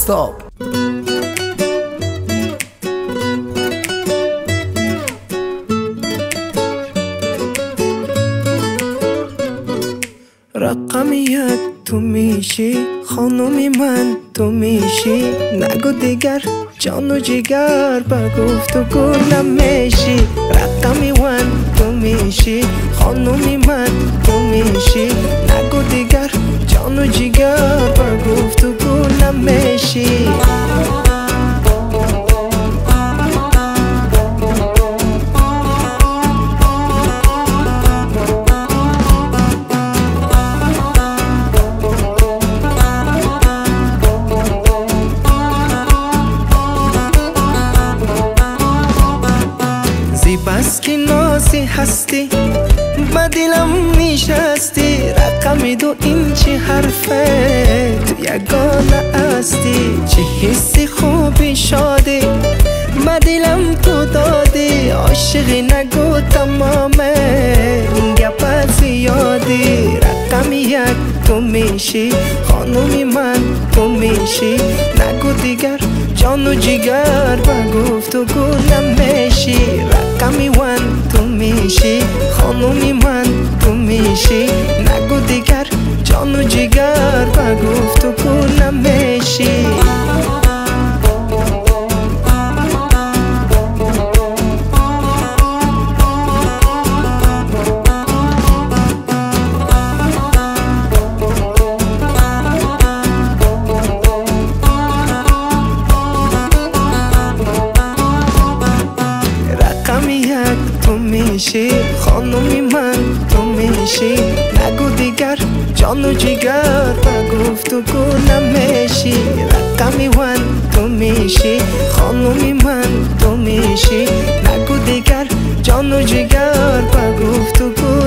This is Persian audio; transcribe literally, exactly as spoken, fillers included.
stop. رقم یک تو میشی، خانومی من تو میشی، نگو دیگر جان و جگر با گفتگو نمیشی. رقمی ون تو میشی، خانومی من تو میشی، نگو دیگر جان و جگر با گفتگو نمیشی. بس که نازی هستی با دلم نشستی، رقم دو این چه حرفه تو یگانه هستی. چه حسی خوبی شادی با دلم تو دادی، عاشقی نگو تمامه این گپ زیادی. رقم یک تو میشی، خانومی من تو میشی، نگو دیگر جان و جگر با گفتگو نمیشی. رقمی ون تو میشی، خانومی من تو میشی، نگو دیگر جان و جگر با گفتگو نمیشی. تو میشی، خانومی من تو میشی، نگو دیگر جان و جگر با گفتگو نمیشی. رقمی ون تو میشی، خانومی من تو میشی، نگو دیگر جان و جگر با گفتگو